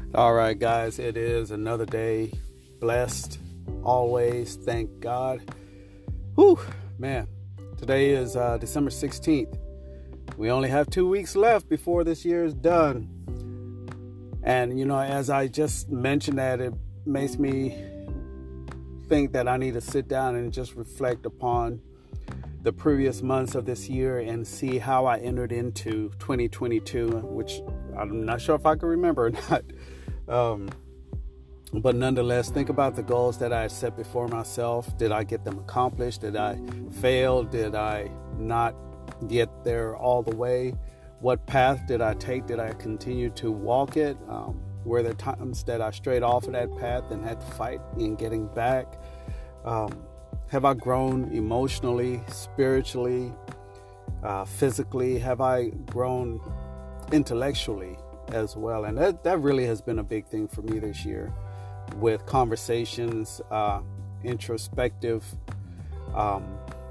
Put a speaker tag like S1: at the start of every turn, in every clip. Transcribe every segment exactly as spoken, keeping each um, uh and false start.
S1: All right, guys, it is another day. Blessed always. Thank God. Whew, man. Today is uh, December sixteenth. We only have two weeks left before this year is done. And, you know, as I just mentioned that, it makes me think that I need to sit down and just reflect upon the previous months of this year and see how I entered into twenty twenty-two, which I'm not sure if I can remember or not. Um, but nonetheless, think about the goals that I had set before myself. Did I get them accomplished? Did I fail? Did I not get there all the way? What path did I take? Did I continue to walk it? Um, were there times that I strayed off of that path and had to fight in getting back? Um, have I grown emotionally, spiritually, uh, physically? Have I grown intellectually as well? And that, that really has been a big thing for me this year, with conversations, uh, introspective um,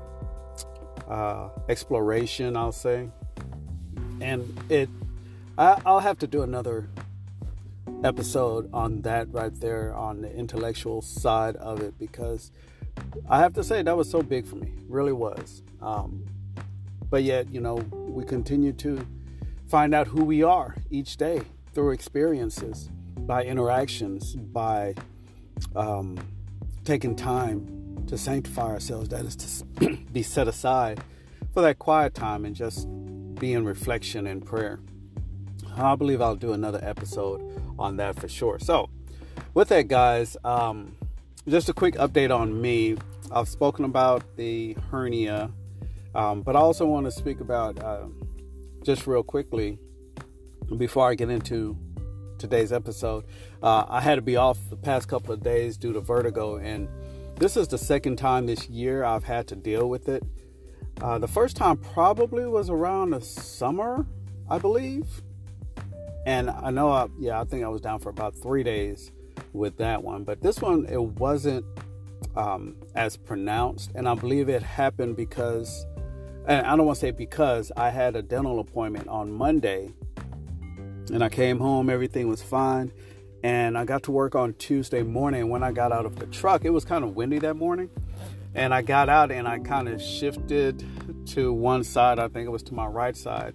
S1: uh, exploration, I'll say. And it, I, I'll have to do another episode on that right there, on the intellectual side of it, because I have to say that was so big for me, really was. Um, but yet, you know, we continue to find out who we are each day through experiences, by interactions, by um, taking time to sanctify ourselves. That is to be set aside for that quiet time and just be in reflection and prayer. I believe I'll do another episode on that for sure. So with that, guys, um, just a quick update on me. I've spoken about the hernia, um, but I also want to speak about uh, just real quickly, before I get into today's episode, uh, I had to be off the past couple of days due to vertigo, and this is the second time this year I've had to deal with it. Uh, the first time probably was around the summer, I believe, and I know, I, yeah, I think I was down for about three days with that one, but this one, it wasn't um, as pronounced, and I believe it happened because, and I don't want to say because, I had a dental appointment on Monday, and I came home, everything was fine, and I got to work on Tuesday morning. When I got out of the truck, it was kind of windy that morning, and I got out and I kind of shifted to one side, I think it was to my right side,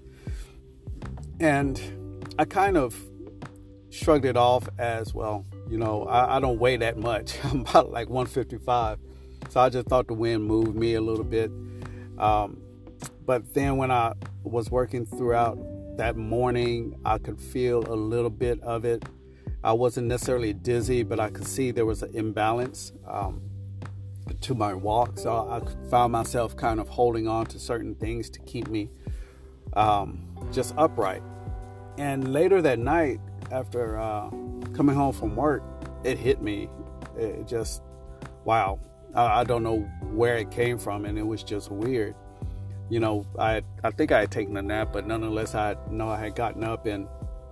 S1: and I kind of shrugged it off as, well, you know, I, I don't weigh that much. I'm about like one fifty-five, so I just thought the wind moved me a little bit. Um, but then when I was working throughout that morning, I could feel a little bit of it. I wasn't necessarily dizzy, but I could see there was an imbalance um, to my walk. So I found myself kind of holding on to certain things to keep me um, just upright. And later that night, after uh, coming home from work, it hit me. It just, wow. I, I don't know where it came from, and it was just weird. You know, I I think I had taken a nap, but nonetheless, I know I had gotten up, and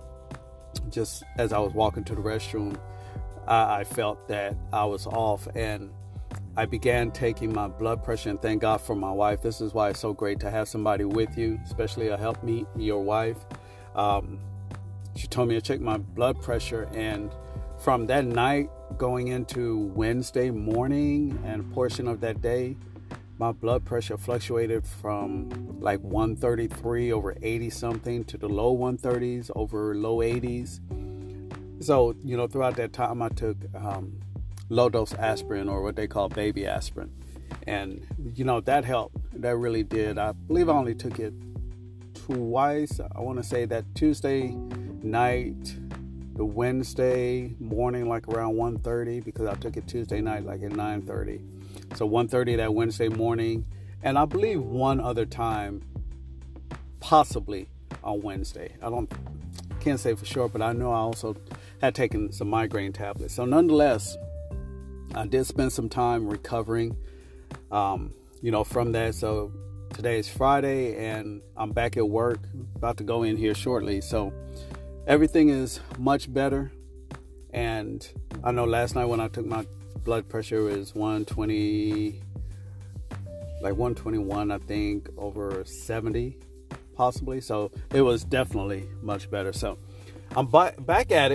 S1: just as I was walking to the restroom, I, I felt that I was off, and I began taking my blood pressure, and thank God for my wife. This is why it's so great to have somebody with you, especially a helpmeet, your wife. Um, she told me to check my blood pressure, and from that night going into Wednesday morning and a portion of that day, my blood pressure fluctuated from like one thirty-three over eighty something to the low one thirties over low eighties. So, you know, throughout that time I took um, low dose aspirin, or what they call baby aspirin. And, you know, that helped. That really did. I believe I only took it twice. I want to say that Tuesday night, the Wednesday morning, like around one thirty, because I took it Tuesday night, like at nine thirty. So one thirty that Wednesday morning, and I believe one other time, possibly on Wednesday. I don't, can't say for sure, but I know I also had taken some migraine tablets. So nonetheless, I did spend some time recovering, um, you know, from that. So today is Friday, and I'm back at work, about to go in here shortly. So everything is much better. And I know last night when I took my blood pressure, it was one twenty, like one twenty-one, I think, over seventy, possibly. So it was definitely much better. So I'm back at it,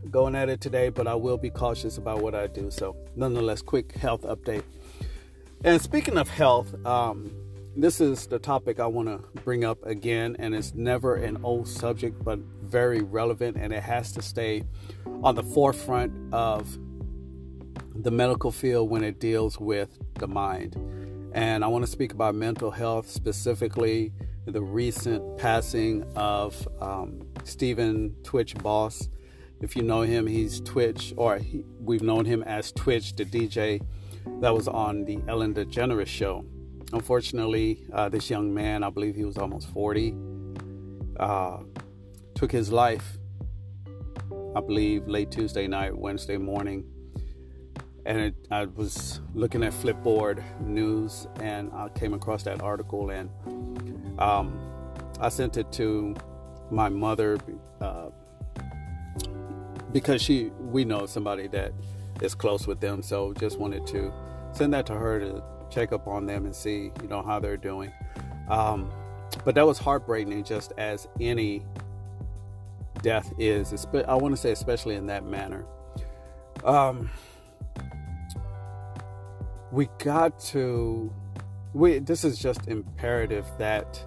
S1: going at it today, but I will be cautious about what I do. So nonetheless, quick health update. And speaking of health, um, this is the topic I want to bring up again, and it's never an old subject, but very relevant, and it has to stay on the forefront of the medical field when it deals with the mind. And I want to speak about mental health, specifically the recent passing of um, Stephen Twitch Boss. If you know him, he's Twitch, or he, we've known him as Twitch, the D J that was on the Ellen DeGeneres show. Unfortunately, uh, this young man, I believe he was almost forty, uh, took his life, I believe, late Tuesday night, Wednesday morning. And it, I was looking at Flipboard News, and I came across that article, and um, I sent it to my mother uh, because she, we know somebody that is close with them, so just wanted to send that to her to check up on them and see, you know, how they're doing. Um, but that was heartbreaking, just as any death is. I want to say, especially in that manner. Um, we got to. We. This is just imperative that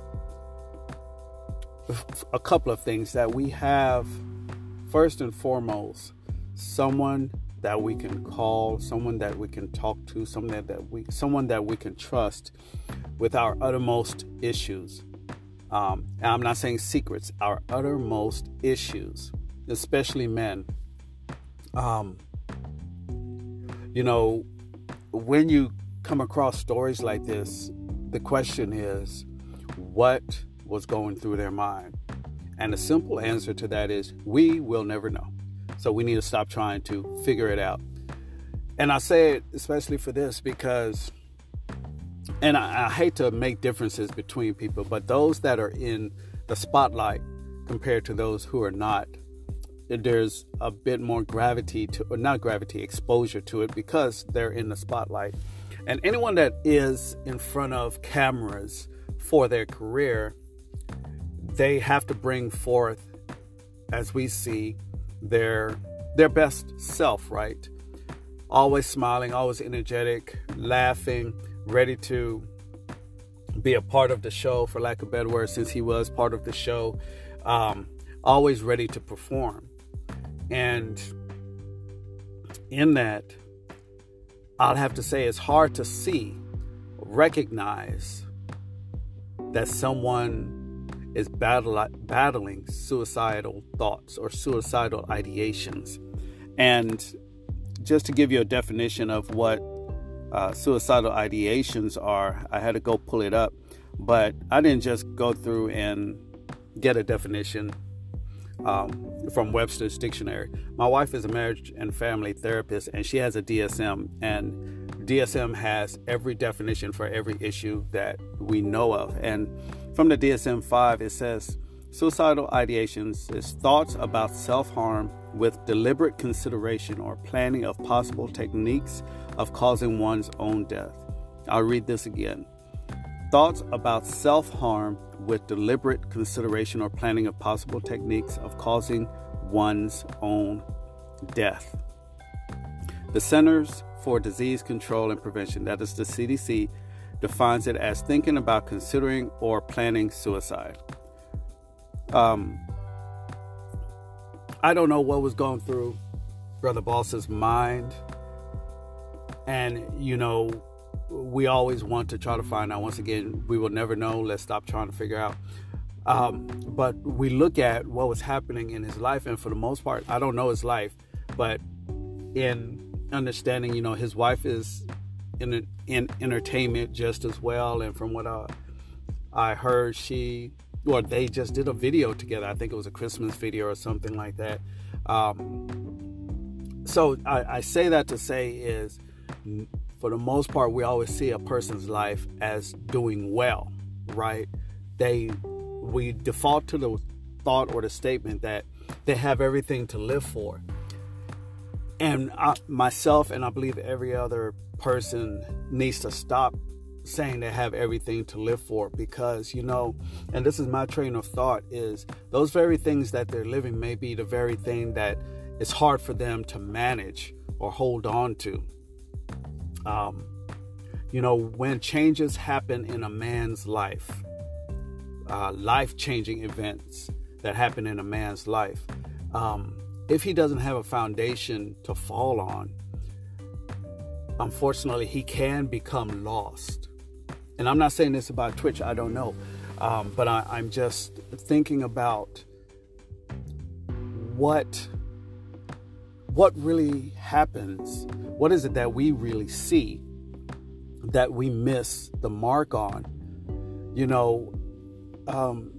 S1: a couple of things that we have. First and foremost, someone that we can call, someone that we can talk to, someone that we, someone that we can trust with our uttermost issues. Um, and I'm not saying secrets, our uttermost issues, especially men. Um, you know, when you come across stories like this, the question is, what was going through their mind? And the simple answer to that is, we will never know. So we need to stop trying to figure it out. And I say it especially for this because, and I, I hate to make differences between people, but those that are in the spotlight compared to those who are not, there's a bit more gravity to, or not gravity, exposure to it because they're in the spotlight. And anyone that is in front of cameras for their career, they have to bring forth, as we see, their their best self, right? Always smiling, always energetic, laughing, ready to be a part of the show, for lack of a better word, since he was part of the show. Um, always ready to perform. And in that, I'll have to say it's hard to see, recognize that someone is battle, battling suicidal thoughts or suicidal ideations. And just to give you a definition of what uh, suicidal ideations are, I had to go pull it up, but I didn't just go through and get a definition um, from Webster's Dictionary. My wife is a marriage and family therapist, and she has a D S M, and D S M has every definition for every issue that we know of. And from the D S M five, it says, suicidal ideations is thoughts about self-harm with deliberate consideration or planning of possible techniques of causing one's own death. I'll read this again. Thoughts about self-harm with deliberate consideration or planning of possible techniques of causing one's own death. The Centers for Disease Control and Prevention, that is the C D C, defines it as thinking about, considering, or planning suicide. Um, I don't know what was going through Brother Boss's mind. And, you know, we always want to try to find out. Once again, we will never know. Let's stop trying to figure out. Um, but we look at what was happening in his life. And for the most part, I don't know his life. But in understanding, you know, his wife is in in entertainment just as well, and from what I, I heard, she or they just did a video together. I think it was a Christmas video or something like that. Um, so I, I say that to say is, for the most part, we always see a person's life as doing well, right? They we default to the thought or the statement that they have everything to live for. And I, myself, and I believe every other person needs to stop saying they have everything to live for, because, you know, and this is my train of thought, is those very things that they're living may be the very thing that it's hard for them to manage or hold on to. Um, you know, when changes happen in a man's life, uh, life-changing events that happen in a man's life, um, if he doesn't have a foundation to fall on, unfortunately, he can become lost. And I'm not saying this about Twitch, I don't know. Um, but I, I'm just thinking about what, what really happens. What is it that we really see that we miss the mark on? You know, um,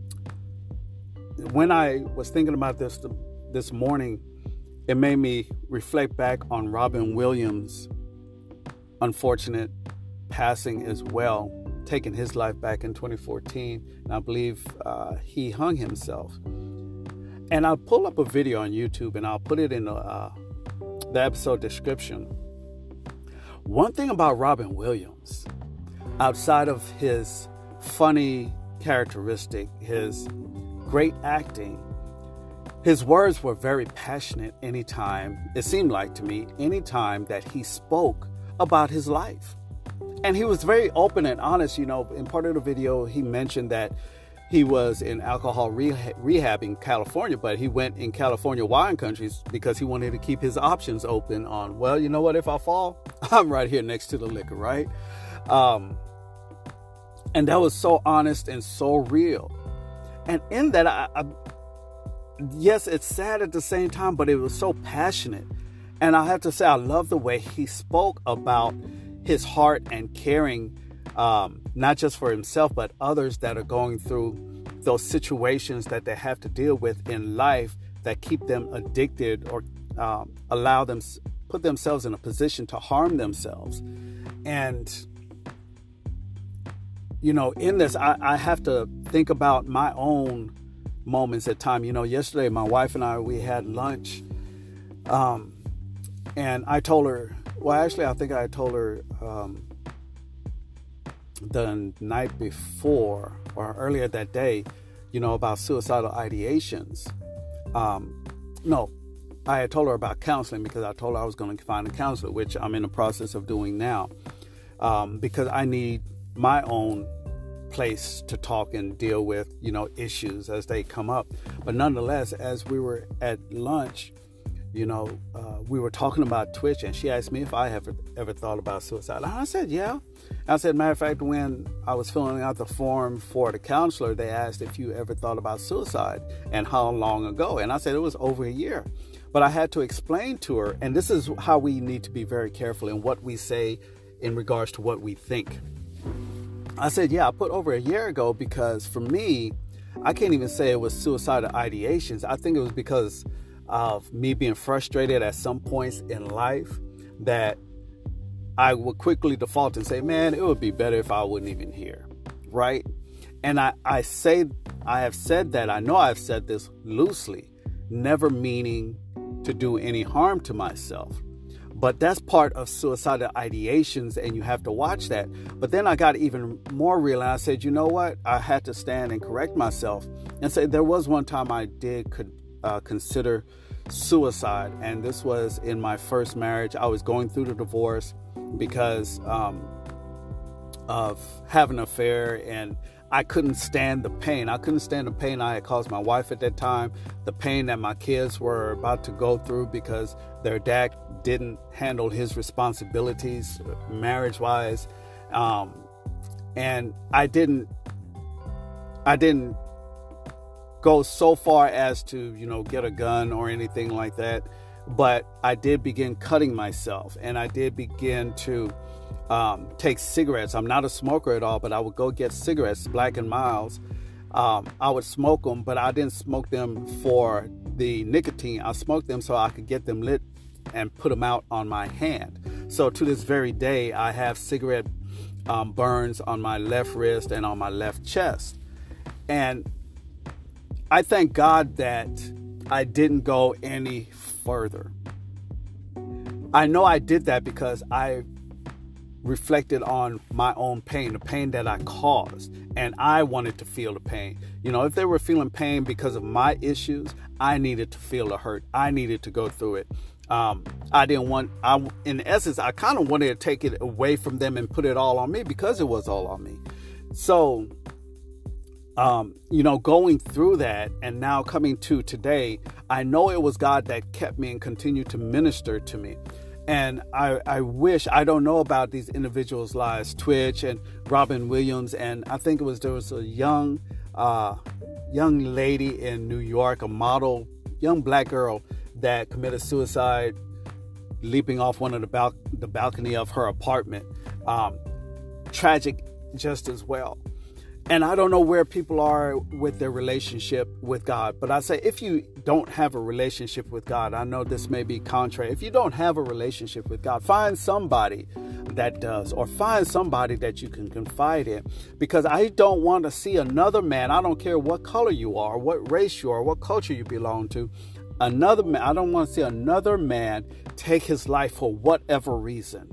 S1: when I was thinking about this this morning, it made me reflect back on Robin Williams' unfortunate passing as well, taking his life back in twenty fourteen. And I believe uh, he hung himself. And I'll pull up a video on YouTube and I'll put it in the, uh, the episode description. One thing about Robin Williams, outside of his funny characteristic, his great acting, his words were very passionate anytime, it seemed like to me, anytime that he spoke about his life. And he was very open and honest. You know, in part of the video, he mentioned that he was in alcohol rehab, rehab in California, but he went in California wine countries because he wanted to keep his options open on, well, you know what, if I fall, I'm right here next to the liquor, right? Um, and that was so honest and so real. And in that, I, I, yes, it's sad at the same time, but it was so passionate. And I have to say, I love the way he spoke about his heart and caring, um, not just for himself, but others that are going through those situations that they have to deal with in life that keep them addicted or um, allow them, put themselves in a position to harm themselves. And, you know, in this, I, I have to think about my own moments at time. You know, yesterday, my wife and I, we had lunch, um, and I told her, well, actually, I think I told her um, the night before or earlier that day, you know, about suicidal ideations. Um, no, I had told her about counseling because I told her I was going to find a counselor, which I'm in the process of doing now, um, because I need my own place to talk and deal with, you know, issues as they come up. But nonetheless, as we were at lunch, you know, uh, we were talking about Twitch, and she asked me if I have ever thought about suicide. And I said, yeah. I said, matter of fact, when I was filling out the form for the counselor, they asked if you ever thought about suicide and how long ago. And I said it was over a year. But I had to explain to her, and this is how we need to be very careful in what we say in regards to what we think. I said, yeah, I put over a year ago because for me, I can't even say it was suicidal ideations. I think it was because of me being frustrated at some points in life that I would quickly default and say, man, it would be better if I wasn't even here, right? And I, I say, I have said that, I know I've said this loosely, never meaning to do any harm to myself. But that's part of suicidal ideations, and you have to watch that. But then I got even more real, and I said, you know what? I had to stand and correct myself and say there was one time I did could uh, consider suicide, and this was in my first marriage. I was going through the divorce because um, of having an affair, and I couldn't stand the pain. I couldn't stand the pain I had caused my wife at that time, the pain that my kids were about to go through because their dad didn't handle his responsibilities marriage-wise. Um, and I didn't, I didn't go so far as to, you know, get a gun or anything like that. But I did begin cutting myself, and I did begin to um, take cigarettes. I'm not a smoker at all, but I would go get cigarettes, Black and Milds. Um, I would smoke them, but I didn't smoke them for the nicotine. I smoked them so I could get them lit and put them out on my hand. So to this very day, I have cigarette um, burns on my left wrist and on my left chest. And I thank God that I didn't go any further. I know I did that because I reflected on my own pain, the pain that I caused, and I wanted to feel the pain. You know, if they were feeling pain because of my issues, I needed to feel the hurt. I needed to go through it. Um, I didn't want, I, in essence, I kind of wanted to take it away from them and put it all on me because it was all on me. So, um, you know, going through that and now coming to today, I know it was God that kept me and continued to minister to me. And I, I wish, I don't know about these individuals' lives, Twitch and Robin Williams. And I think it was, there was a young, uh, young lady in New York, a model, young black girl that committed suicide, leaping off one of the, bal- the balcony of her apartment. Um, tragic just as well. And I don't know where people are with their relationship with God, but I say if you don't have a relationship with God, I know this may be contrary. If you don't have a relationship with God, find somebody that does, or find somebody that you can confide in, because I don't want to see another man. I don't care what color you are, what race you are, what culture you belong to. Another man, I don't want to see another man take his life for whatever reason.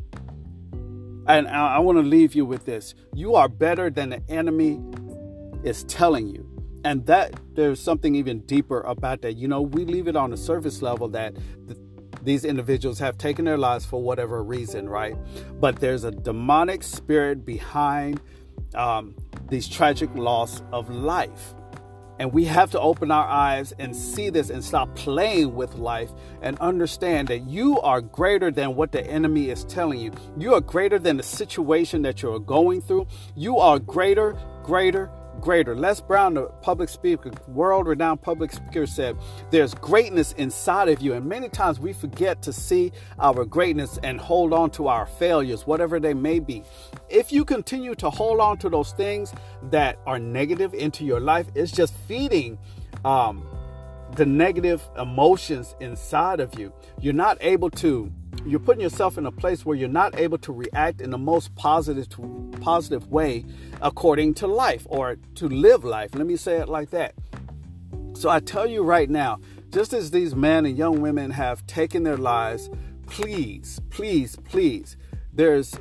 S1: And I want to leave you with this. You are better than the enemy is telling you. And that there's something even deeper about that. You know, we leave it on the surface level that the, these individuals have taken their lives for whatever reason, right? But there's a demonic spirit behind um, these tragic loss of life. And we have to open our eyes and see this and stop playing with life and understand that you are greater than what the enemy is telling you. You are greater than the situation that you're going through. You are greater, greater, greater. Les Brown, the public speaker, world-renowned public speaker, said, there's greatness inside of you. And many times we forget to see our greatness and hold on to our failures, whatever they may be. If you continue to hold on to those things that are negative into your life, it's just feeding um, the negative emotions inside of you. You're not able to, you're putting yourself in a place where you're not able to react in the most positive, positive way according to life, or to live life. Let me say it like that. So I tell you right now, just as these men and young women have taken their lives, please, please, please, there's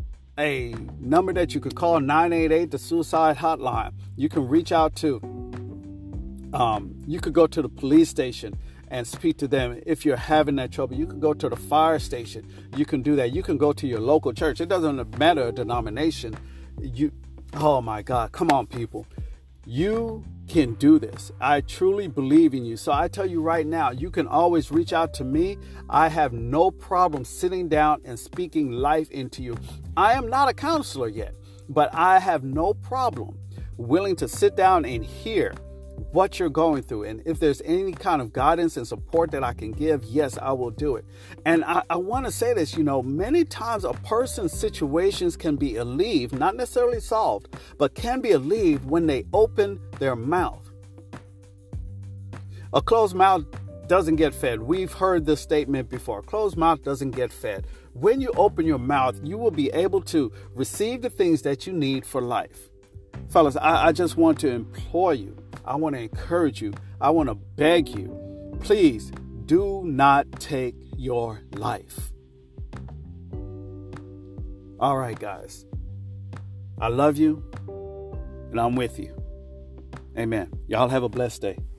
S1: a number that you could call, nine eight eight, the suicide hotline. You can reach out to, um, you could go to the police station and speak to them if you're having that trouble. You can go to the fire station. You can do that. You can go to your local church. It doesn't matter a denomination. You, oh my God, come on, people. You can do this. I truly believe in you. So I tell you right now, you can always reach out to me. I have no problem sitting down and speaking life into you. I am not a counselor yet, but I have no problem willing to sit down and hear what you're going through. And if there's any kind of guidance and support that I can give, yes, I will do it. And I, I want to say this, you know, many times a person's situations can be alleviated, not necessarily solved, but can be alleviated when they open their mouth. A closed mouth doesn't get fed. We've heard this statement before. A closed mouth doesn't get fed. When you open your mouth, you will be able to receive the things that you need for life. Fellas, I, I just want to implore you. I want to encourage you. I want to beg you. Please do not take your life. All right, guys. I love you, and I'm with you. Amen. Y'all have a blessed day.